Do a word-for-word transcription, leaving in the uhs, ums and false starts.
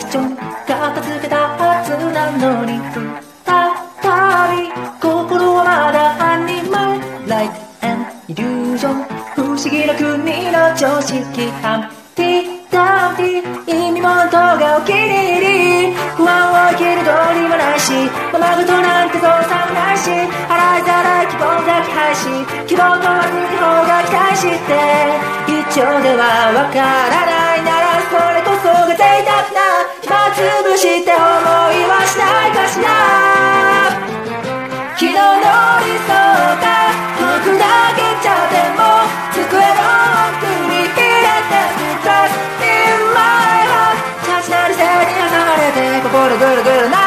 ッション片付けたはずなのに再び心はまだアニマル Like an illusion 不思議な国の常識反ティダウティ意味もんとがお気に入り不安を生きる道理もないしままごとなんてそうさもないし払いざらい希望が気配し希望とは無理方が期待して一丁ではわからないならそれこそが贅沢な暇つぶして思いはしないかしら昨日の理想が服だけじゃでも机の奥に入れてみた In my heart 立ちなり背に挟まれて心ぐるぐるな